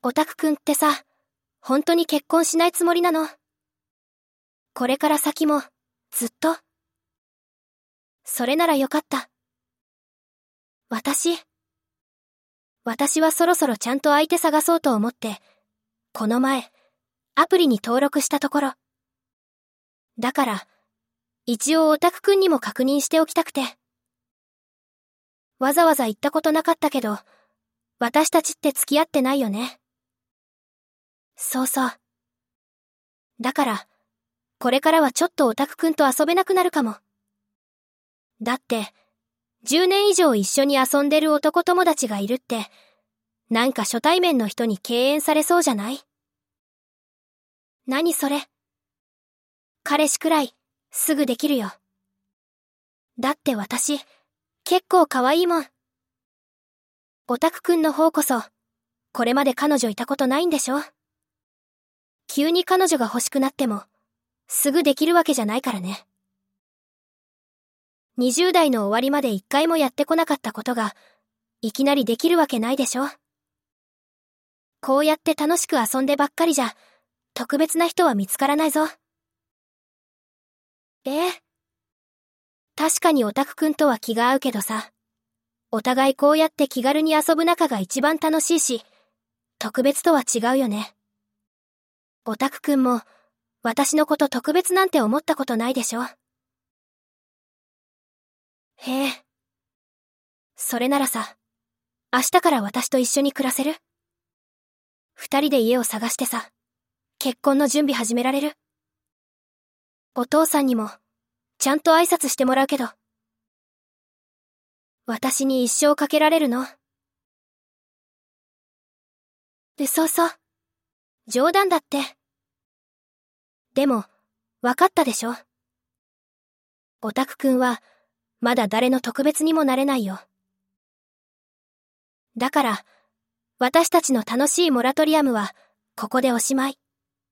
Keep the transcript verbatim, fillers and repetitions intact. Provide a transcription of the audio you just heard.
オタクくんってさ、本当に結婚しないつもりなの？これから先も、ずっと？それならよかった。私、私はそろそろちゃんと相手探そうと思って、この前、アプリに登録したところ。だから、一応オタクくんにも確認しておきたくて。わざわざ言ったことなかったけど、私たちって付き合ってないよね。そうそう。だから、これからはちょっとオタクくんと遊べなくなるかも。だって、じゅうねん以上一緒に遊んでる男友達がいるって、なんか初対面の人に敬遠されそうじゃない？何それ？彼氏くらい、すぐできるよ。だって私、結構可愛いもん。オタクくんの方こそ、これまで彼女いたことないんでしょ？急に彼女が欲しくなっても、すぐできるわけじゃないからね。にじゅう代の終わりまで一回もやってこなかったことが、いきなりできるわけないでしょ？こうやって楽しく遊んでばっかりじゃ、特別な人は見つからないぞ。ええ。確かにオタクくんとは気が合うけどさ、お互いこうやって気軽に遊ぶ仲が一番楽しいし、特別とは違うよね。オタクくんも、私のこと特別なんて思ったことないでしょ？へえ。それならさ、明日から私と一緒に暮らせる？二人で家を探してさ、結婚の準備始められる？お父さんにも、ちゃんと挨拶してもらうけど。私に一生かけられるの？で、そうそう。冗談だって。でも、わかったでしょ？オタクくんは、まだ誰の特別にもなれないよ。だから、私たちの楽しいモラトリアムは、ここでおしまい。